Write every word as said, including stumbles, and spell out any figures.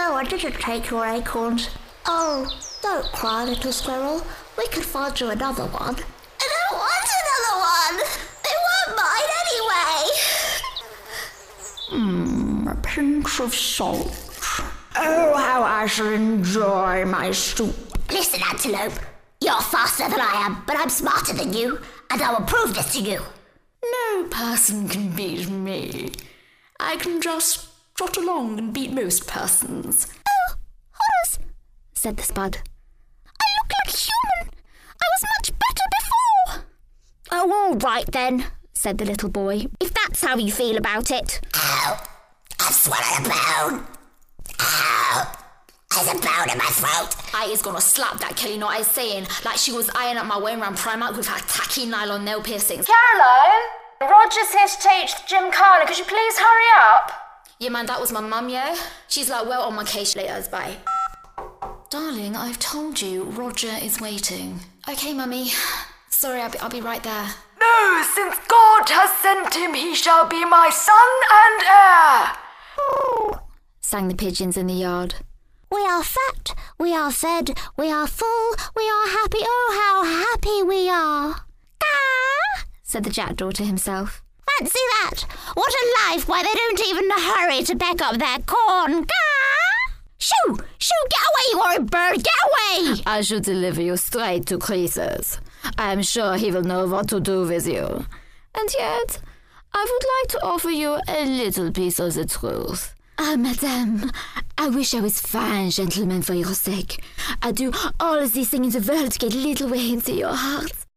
No, I didn't take your acorns. Oh, don't cry, little squirrel. We can find you another one. I don't want another one. They weren't mine anyway. Hmm, a pinch of salt. Oh, how I shall enjoy my soup. Listen, Antelope. You're faster than I am, but I'm smarter than you, and I will prove this to you. No person can beat me. I can just trot along and beat most persons. Oh, Horace, said the spud. I look like a human. I was much better before. Oh, all right then, said the little boy, if that's how you feel about it. Ow, I've swallowed a bone. Ow, there's a bone in my throat. I is gonna slap that Kelly, know what I was saying, like she was eyeing up my way around Primark with her tacky nylon nail piercings. Caroline, Roger's here to teach Jim Carlin. Could you please hurry up? Yeah, man, that was my mum, yeah? She's like, well on my case later, bye. Darling, I've told you, Roger is waiting. Okay, mummy. Sorry, I'll be, I'll be right there. No, since God has sent him, he shall be my son and heir. Oh, sang the pigeons in the yard. We are fat, we are fed, we are full, we are happy, oh how happy we are. Gah, said the jackdaw to himself. Fancy that! What a life! Why, they don't even hurry to peck up their corn. Gah! Shoo! Shoo! Get away, you horrid bird! Get away! I should deliver you straight to Croesus. I am sure he will know what to do with you. And yet, I would like to offer you a little piece of the truth. Ah, madame, I wish I was fine, gentlemen, for your sake. I do all the things in the world to get a little way into your heart.